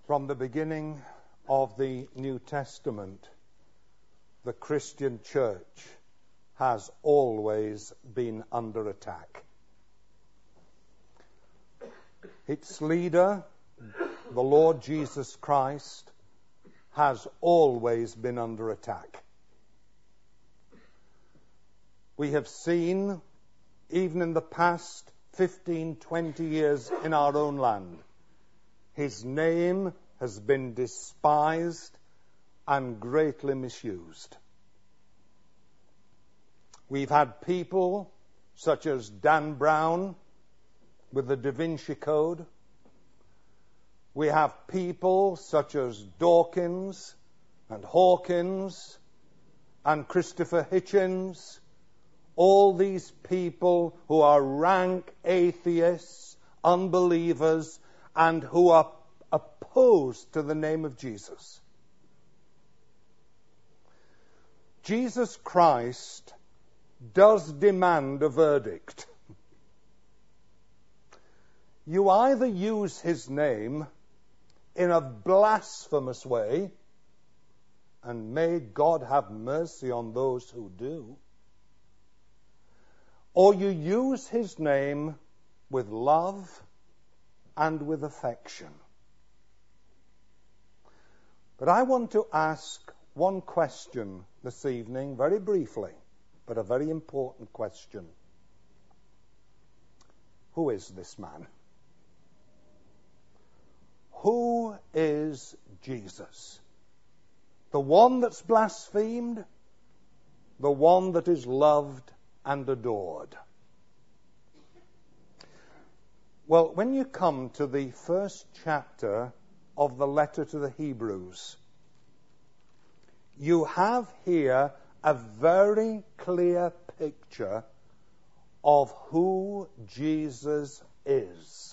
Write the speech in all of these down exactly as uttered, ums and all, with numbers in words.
From the beginning of the New Testament, the Christian church has always been under attack. Its leader, the Lord Jesus Christ, has always been under attack. We have seen, even in the past fifteen, twenty years in our own land, his name has been despised and greatly misused. We've had people such as Dan Brown with the Da Vinci Code. We have people such as Dawkins and Hawkins and Christopher Hitchens. All these people who are rank atheists, unbelievers, and who are opposed to the name of Jesus. Jesus Christ does demand a verdict. You either use his name in a blasphemous way, and may God have mercy on those who do, or you use his name with love and with affection. But I want to ask one question this evening, very briefly, but a very important question. Who is this man? Who is Jesus? The one that's blasphemed, the one that is loved and adored. Well, when you come to the first chapter of the letter to the Hebrews, you have here a very clear picture of who Jesus is.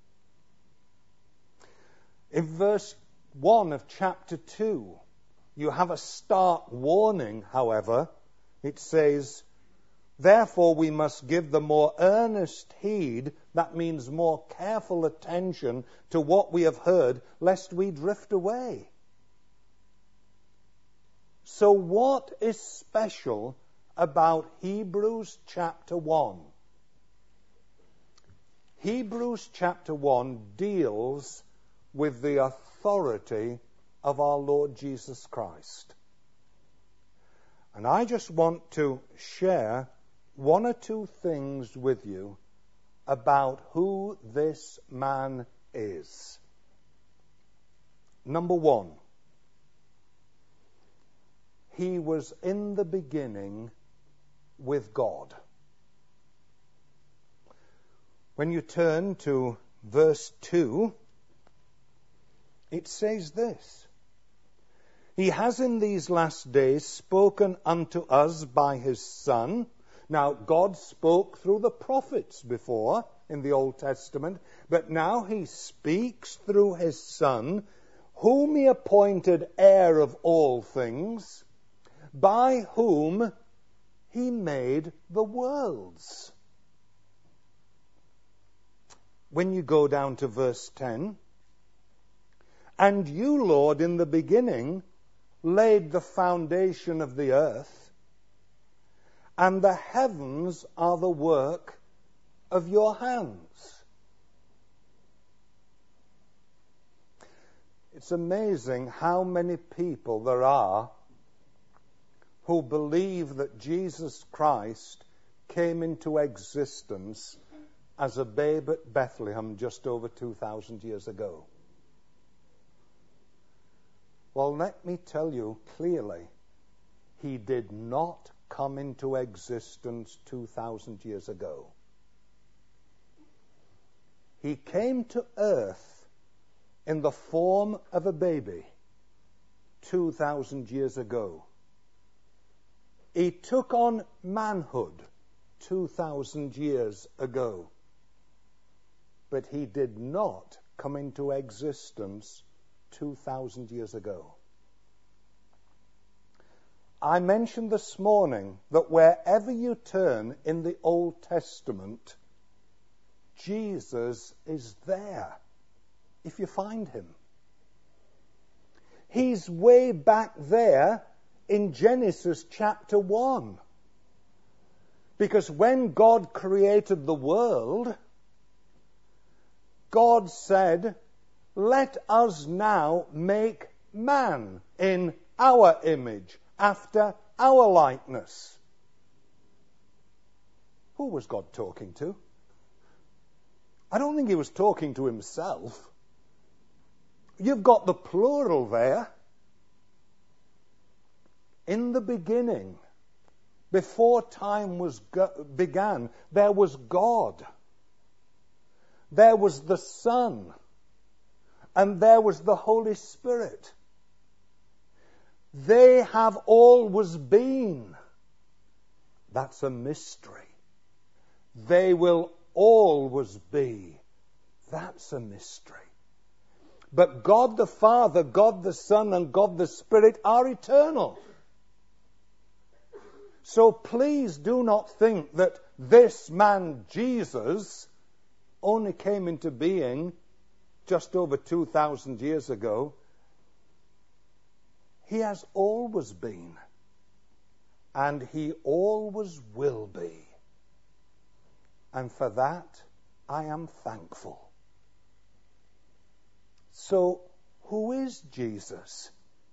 In verse one of chapter two, you have a stark warning, however. It says, "Therefore we must give the more earnest heed," that means more careful attention, "to what we have heard, lest we drift away." So what is special about Hebrews chapter one? Hebrews chapter one deals with the authority of our Lord Jesus Christ. And I just want to share one or two things with you about who this man is. Number one, he was in the beginning with God. When you turn to verse two, it says this: "He has in these last days spoken unto us by his Son." Now, God spoke through the prophets before in the Old Testament, but now he speaks through his Son, whom he appointed heir of all things, by whom he made the worlds. When you go down to verse ten, "And you, Lord, in the beginning laid the foundation of the earth, and the heavens are the work of your hands." It's amazing how many people there are who believe that Jesus Christ came into existence as a babe at Bethlehem just over two thousand years ago. Well, let me tell you clearly, he did not come into existence two thousand years ago. He came to earth in the form of a baby two thousand years ago. He took on manhood two thousand years ago. But he did not come into existence two thousand years ago. I mentioned this morning that wherever you turn in the Old Testament, Jesus is there, if you find him. He's way back there in Genesis chapter one. Because when God created the world, God said, let us now make man in our image, after our likeness. Who was God talking to? I don't think he was talking to himself. You've got the plural there. In the beginning, before time was go- began, there was God. There was the Son. And there was the Holy Spirit. They have always been. That's a mystery. They will always be. That's a mystery. But God the Father, God the Son, and God the Spirit are eternal. So please do not think that this man, Jesus, only came into being just over two thousand years ago. He has always been, and he always will be. And for that, I am thankful. So, who is Jesus?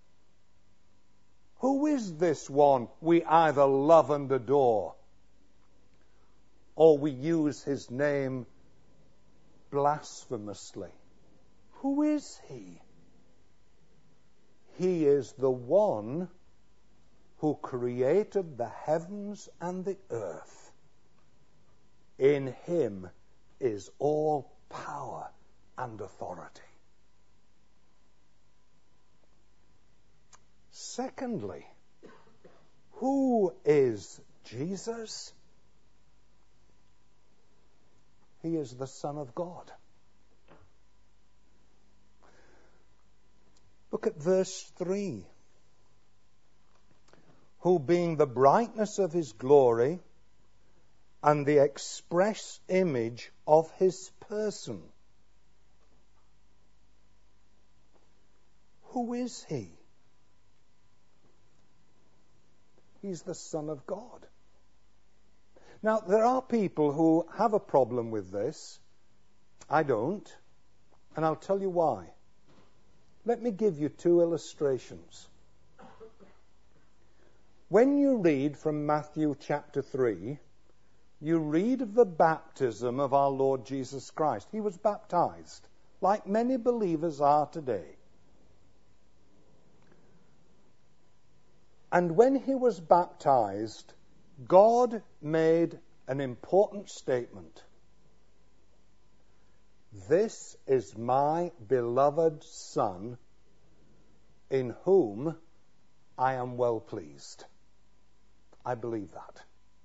Who is this one we either love and adore, or we use his name blasphemously? Who is he? He is the one who created the heavens and the earth. In him is all power and authority. Secondly, who is Jesus? He is the Son of God. Look at verse three. Who, being the brightness of his glory and the express image of his person. Who is he? He's the Son of God. Now, there are people who have a problem with this. I don't. And I'll tell you why. Let me give you two illustrations. When you read from Matthew chapter three, you read of the baptism of our Lord Jesus Christ. He was baptized, like many believers are today. And when he was baptized, God made an important statement. This is my beloved Son, in whom I am well pleased. I believe that.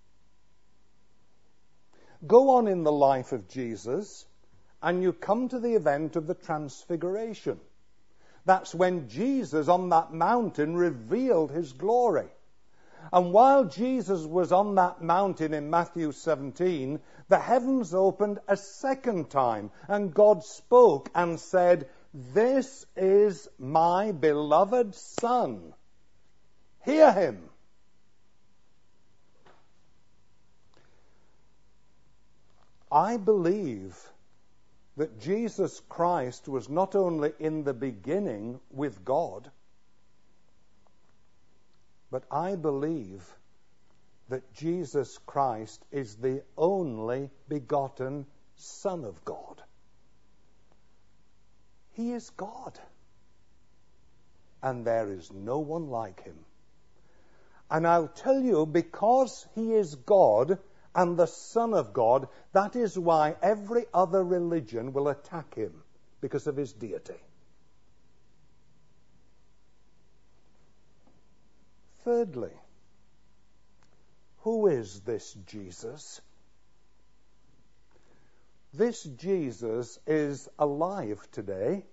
Go on in the life of Jesus, and you come to the event of the Transfiguration. That's when Jesus on that mountain revealed his glory. And while Jesus was on that mountain in Matthew seventeen, the heavens opened a second time, and God spoke and said, "This is my beloved Son. Hear him." I believe that Jesus Christ was not only in the beginning with God, but I believe that Jesus Christ is the only begotten Son of God. He is God, and there is no one like him. And I'll tell you, because he is God and the Son of God, that is why every other religion will attack him, because of his deity. Thirdly, who is this Jesus? This Jesus is alive today,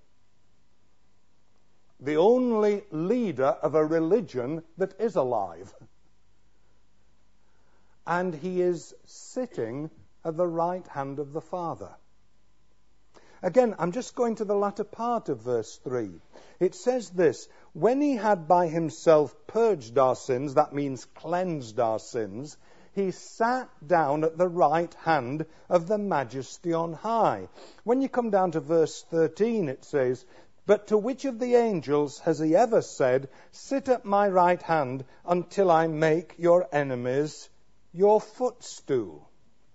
the only leader of a religion that is alive. And he is sitting at the right hand of the Father. Again, I'm just going to the latter part of verse three. It says this, when he had by himself purged our sins, that means cleansed our sins, he sat down at the right hand of the Majesty on high. When you come down to verse thirteen, it says, but to which of the angels has he ever said, sit at my right hand until I make your enemies your footstool?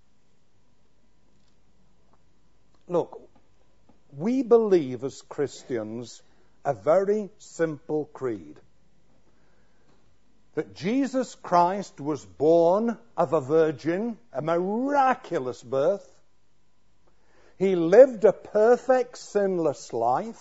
Look, we believe as Christians a very simple creed. That Jesus Christ was born of a virgin, a miraculous birth. He lived a perfect, sinless life.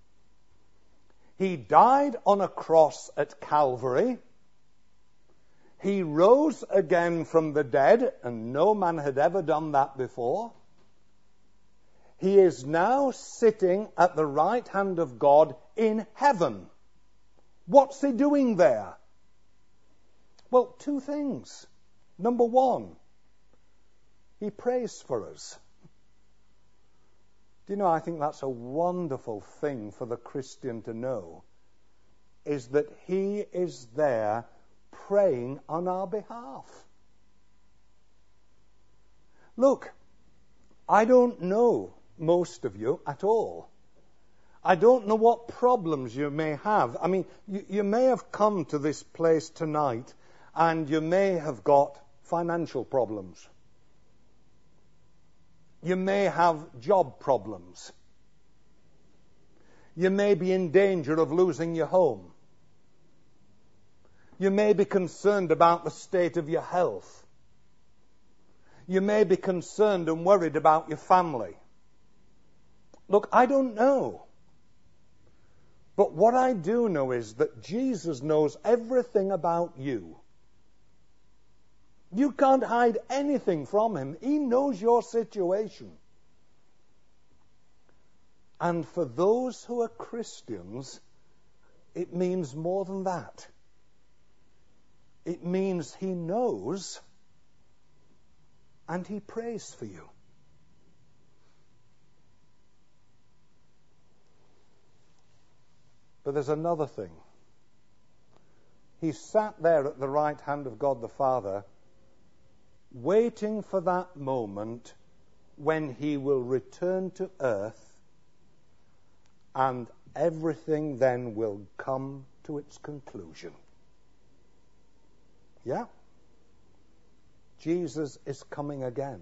He died on a cross at Calvary. He rose again from the dead, and no man had ever done that before. He is now sitting at the right hand of God in heaven. What's he doing there? Well, two things. Number one, he prays for us. Do you know, I think that's a wonderful thing for the Christian to know, is that he is there praying on our behalf. Look, I don't know most of you at all. I don't know what problems you may have. I mean, you, you may have come to this place tonight and you may have got financial problems. You may have job problems. You may be in danger of losing your home. You may be concerned about the state of your health. You may be concerned and worried about your family. Look, I don't know. But what I do know is that Jesus knows everything about you. You can't hide anything from him. He knows your situation. And for those who are Christians, it means more than that. It means he knows and he prays for you. But there's another thing. He sat there at the right hand of God the Father, waiting for that moment when he will return to earth, and everything then will come to its conclusion. Yeah? Jesus is coming again.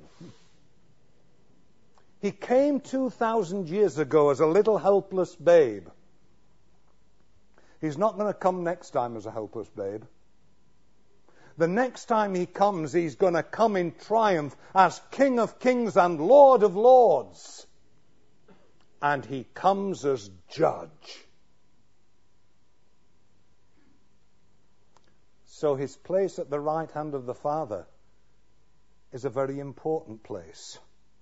He came two thousand years ago as a little helpless babe. He's not going to come next time as a helpless babe. The next time he comes, he's going to come in triumph as King of Kings and Lord of Lords. And he comes as judge. So his place at the right hand of the Father is a very important place.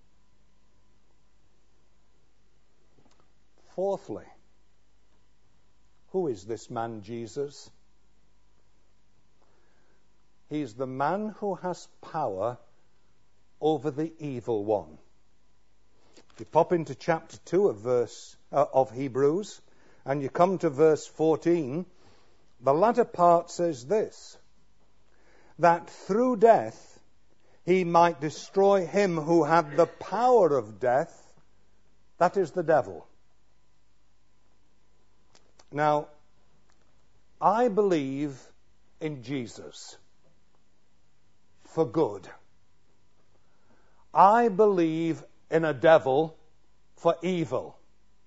Fourthly, who is this man Jesus? He's the man who has power over the evil one. If you pop into chapter two of verse uh, of Hebrews, and you come to verse fourteen, the latter part says this, that through death he might destroy him who had the power of death, that is the devil. Now, I believe in Jesus for good. I believe in a devil for evil.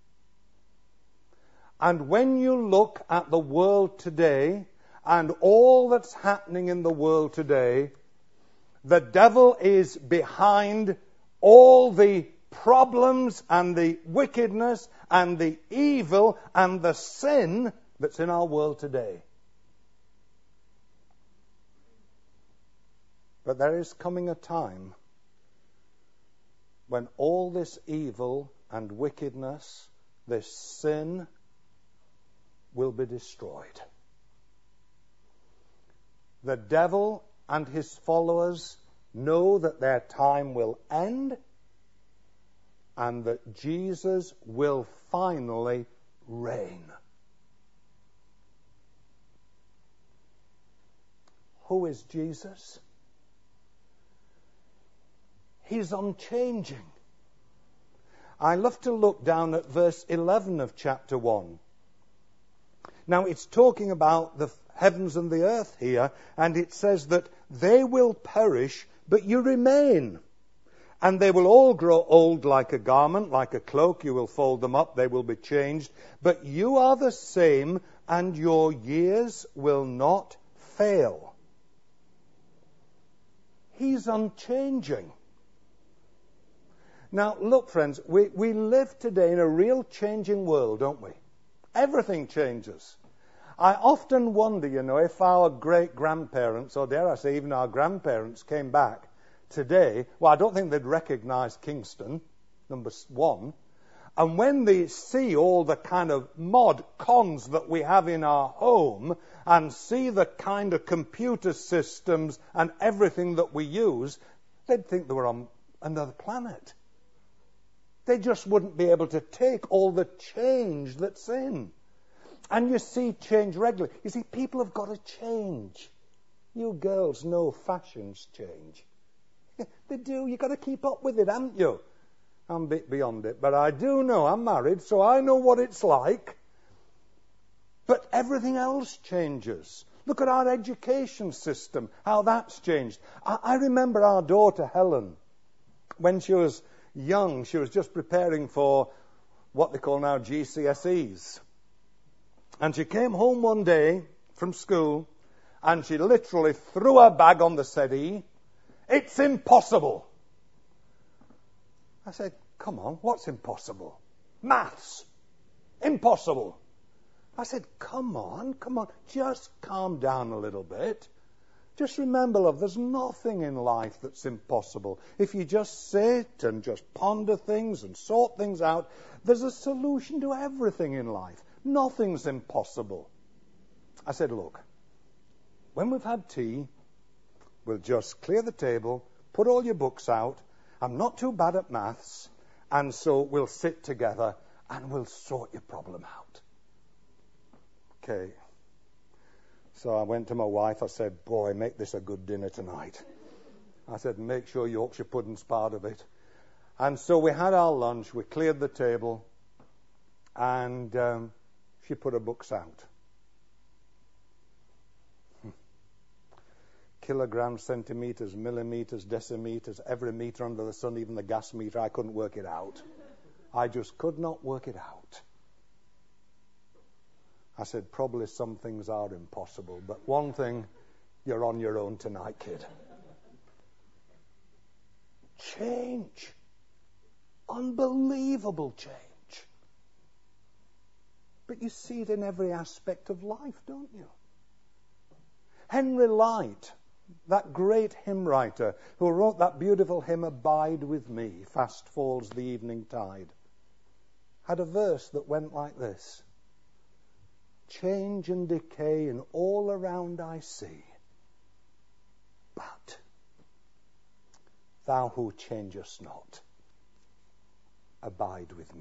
And when you look at the world today and all that's happening in the world today, the devil is behind all the problems and the wickedness and the evil and the sin that's in our world today. But there is coming a time when all this evil and wickedness, this sin, will be destroyed. The devil and his followers know that their time will end and that Jesus will finally reign. Who is Jesus? He's unchanging. I love to look down at verse eleven of chapter one. Now, it's talking about the heavens and the earth here, and it says that they will perish, but you remain. And they will all grow old like a garment, like a cloak. You will fold them up, they will be changed. But you are the same, and your years will not fail. He's unchanging. Now, look, friends, we, we live today in a real changing world, don't we? Everything changes. I often wonder, you know, if our great-grandparents, or dare I say even our grandparents, came back today, well, I don't think they'd recognize Kingston, number one. And when they see all the kind of mod cons that we have in our home and see the kind of computer systems and everything that we use, they'd think they were on another planet. They just wouldn't be able to take all the change that's in. And you see change regularly. You see, people have got to change. You girls know fashions change. They do. You've got to keep up with it, haven't you? I'm a bit beyond it, but I do know. I'm married, so I know what it's like. But everything else changes. Look at our education system, how that's changed. I, I remember our daughter, Helen, when she was young, she was just preparing for what they call now G C S Es. And she came home one day from school, and she literally threw her bag on the settee. It's impossible. I said, come on, what's impossible? Maths. Impossible. I said, come on, come on, just calm down a little bit. Just remember, love, there's nothing in life that's impossible. If you just sit and just ponder things and sort things out, there's a solution to everything in life. Nothing's impossible. I said, look, when we've had tea, we'll just clear the table, put all your books out. I'm not too bad at maths, and so we'll sit together and we'll sort your problem out. Okay. So I went to my wife. I said, boy, make this a good dinner tonight. I said, make sure Yorkshire pudding's part of it. And so we had our lunch. We cleared the table. And um, she put her books out. Hmm. Kilograms, centimeters, millimeters, decimeters, every meter under the sun, even the gas meter. I couldn't work it out. I just could not work it out. I said, probably some things are impossible, but one thing, you're on your own tonight, kid. Change. Unbelievable change. But you see it in every aspect of life, don't you? Henry Light, that great hymn writer who wrote that beautiful hymn, Abide with Me, Fast Falls the Evening Tide, had a verse that went like this. Change and decay in all around I see, but thou who changest not, abide with me.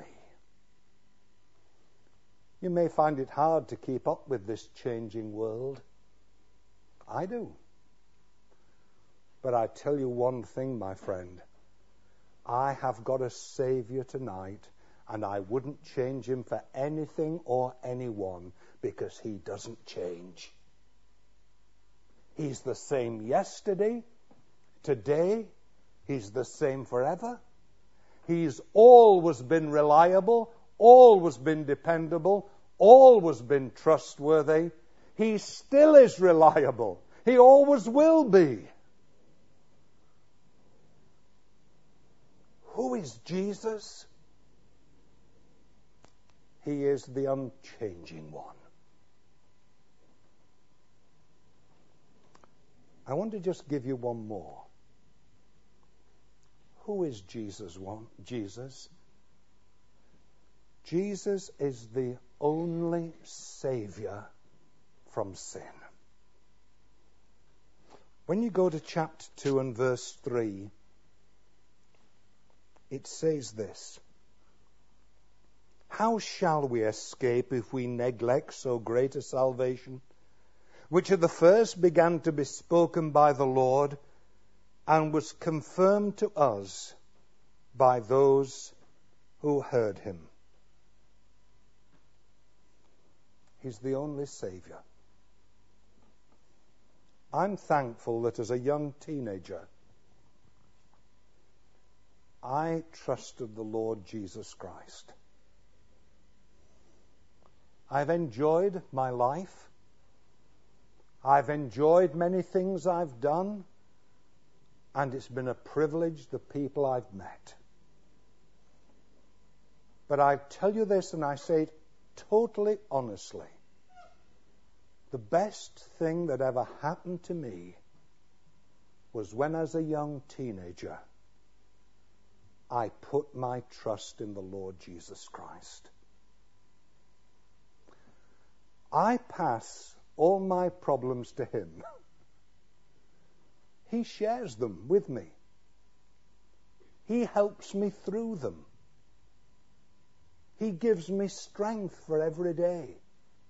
You may find it hard to keep up with this changing world. I do. But I tell you one thing, my friend. I have got a Savior tonight, and I wouldn't change him for anything or anyone, because he doesn't change. He's the same yesterday, today, he's the same forever. He's always been reliable, always been dependable, always been trustworthy. He still is reliable. He always will be. Who is Jesus? He is the unchanging one. I want to just give you one more. Who is Jesus? One? Jesus. Jesus is the only Savior from sin. When you go to chapter two and verse three, it says this. How shall we escape if we neglect so great a salvation? which at the first began to be spoken by the Lord, and was confirmed to us by those who heard him. He's the only Savior. I'm thankful that as a young teenager, I trusted the Lord Jesus Christ. I've enjoyed my life. I've enjoyed many things I've done. And it's been a privilege, the people I've met. But I tell you this, and I say it totally honestly. The best thing that ever happened to me was when, as a young teenager, I put my trust in the Lord Jesus Christ. I pass all my problems to him. He shares them with me. He helps me through them. He gives me strength for every day.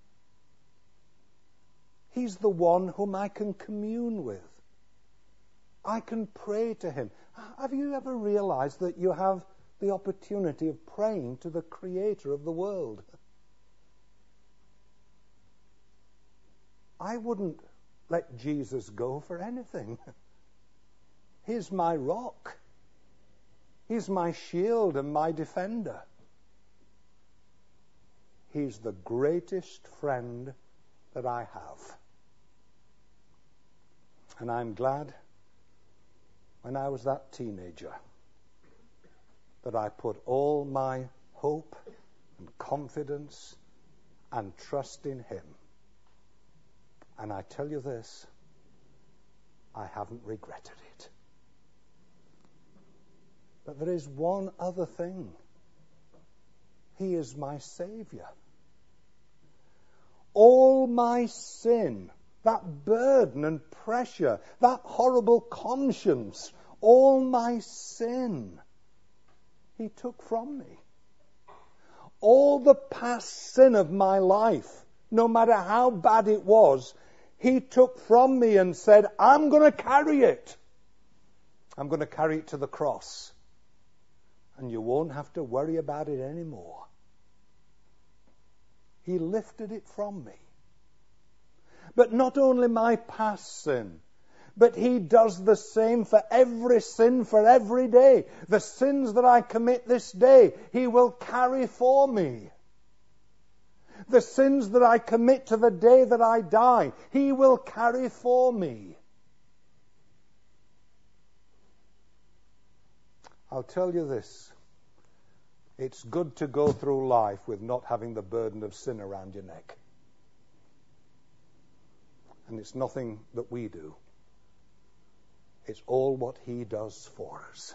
He's the one whom I can commune with. I can pray to him. Have you ever realized that you have the opportunity of praying to the Creator of the world? I wouldn't let Jesus go for anything. He's my rock. He's my shield and my defender. He's the greatest friend that I have. And I'm glad when I was that teenager that I put all my hope and confidence and trust in him. And I tell you this, I haven't regretted it. But there is one other thing. He is my Savior. All my sin, that burden and pressure, that horrible conscience, all my sin, he took from me. All the past sin of my life, no matter how bad it was, he took from me and said, I'm going to carry it. I'm going to carry it to the cross. And you won't have to worry about it anymore. He lifted it from me. But not only my past sin, but he does the same for every sin for every day. The sins that I commit this day, he will carry for me. The sins that I commit to the day that I die, he will carry for me. I'll tell you this. It's good to go through life with not having the burden of sin around your neck. And it's nothing that we do. It's all what he does for us.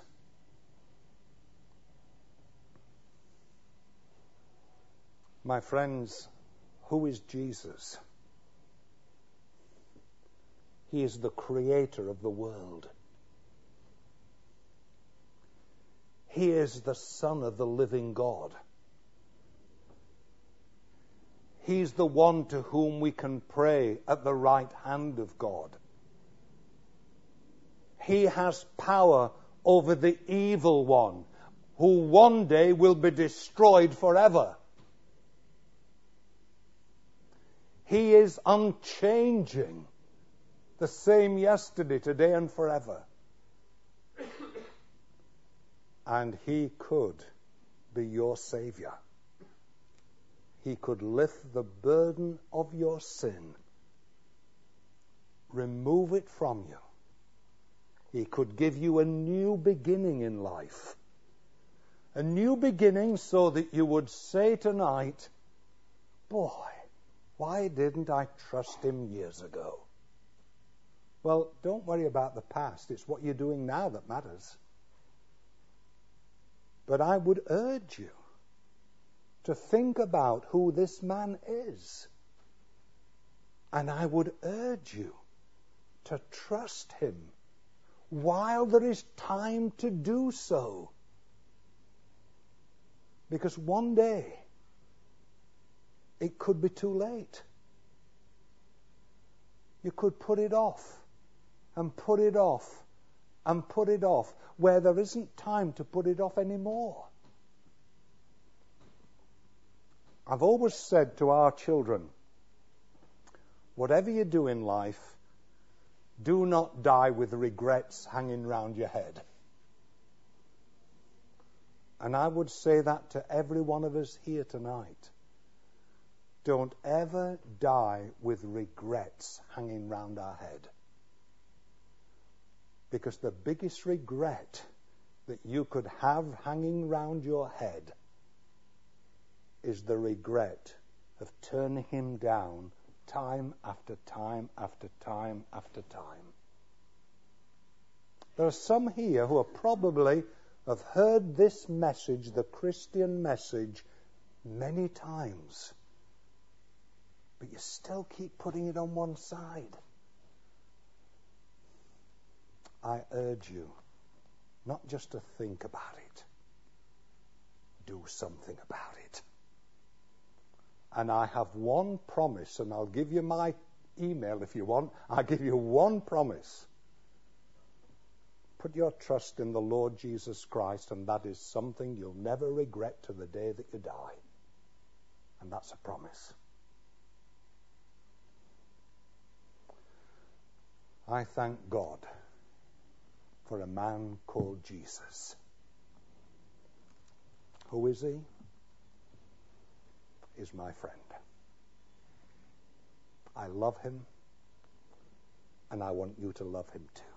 My friends, who is Jesus? He is the creator of the world. He is the Son of the living God. He's the one to whom we can pray at the right hand of God. He has power over the evil one, who one day will be destroyed forever. He is unchanging, the same yesterday, today, and forever. And he could be your Savior. He could lift the burden of your sin, remove it from you. He could give you a new beginning in life. A new beginning so that you would say tonight, boy, why didn't I trust him years ago? Well, don't worry about the past. It's what you're doing now that matters. But I would urge you to think about who this man is. And I would urge you to trust him while there is time to do so. Because one day, it could be too late. you could put it off and put it off and put it off where there isn't time to put it off anymore. I've always said to our children, whatever you do in life, do not die with regrets hanging round your head. And I would say that to every one of us here tonight. Don't ever die with regrets hanging round our head. Because the biggest regret that you could have hanging round your head is the regret of turning him down time after time after time after time. There are some here who are probably have heard this message, the Christian message, many times. But you still keep putting it on one side. I urge you not just to think about it. Do something about it. And I have one promise, and I'll give you my email if you want. I'll give you one promise. Put your trust in the Lord Jesus Christ, and that is something you'll never regret to the day that you die. And that's a promise. I thank God for a man called Jesus. Who is he? He's my friend. I love him, and I want you to love him too.